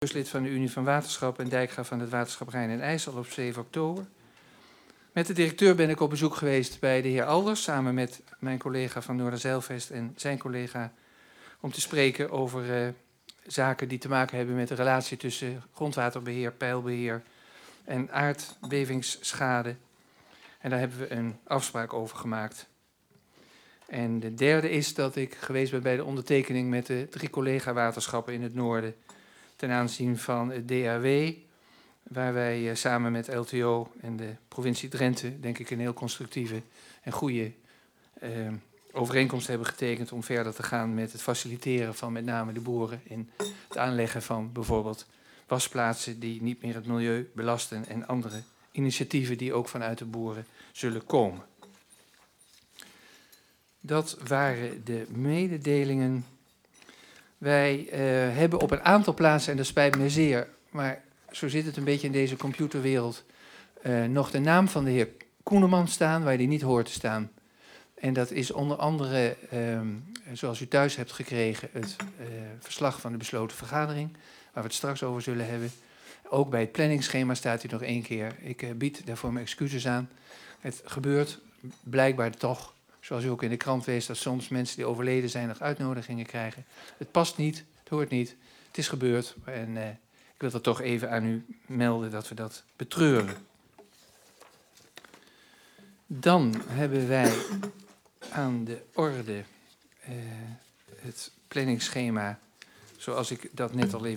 bestuurslid van de Unie van Waterschap en dijkgraaf van het waterschap Rijn en IJssel op 7 oktober. Met de directeur ben ik op bezoek geweest bij de heer Alders, samen met mijn collega van Noorderzijlvest en zijn collega, om te spreken over zaken die te maken hebben met de relatie tussen grondwaterbeheer, peilbeheer en aardbevingsschade. En daar hebben we een afspraak over gemaakt. En de derde is dat ik geweest ben bij de ondertekening met de 3 collega-waterschappen in het noorden ten aanzien van het DAW, waar wij samen met LTO en de provincie Drenthe, denk ik, een heel constructieve en goede overeenkomst hebben getekend om verder te gaan met het faciliteren van met name de boeren in het aanleggen van bijvoorbeeld wasplaatsen die niet meer het milieu belasten en andere initiatieven die ook vanuit de boeren zullen komen. Dat waren de mededelingen. Wij hebben op een aantal plaatsen, en dat spijt me zeer, maar zo zit het een beetje in deze computerwereld, nog de naam van de heer Koeneman staan, waar die niet hoort te staan. En dat is onder andere, zoals u thuis hebt gekregen, het verslag van de besloten vergadering, waar we het straks over zullen hebben. Ook bij het planningsschema staat hij nog 1 keer. Ik bied daarvoor mijn excuses aan. Het gebeurt blijkbaar toch, zoals u ook in de krant leest, dat soms mensen die overleden zijn nog uitnodigingen krijgen. Het past niet, het hoort niet, het is gebeurd. En ik wil dat toch even aan u melden dat we dat betreuren. Dan hebben wij aan de orde het planningsschema, zoals ik dat net al even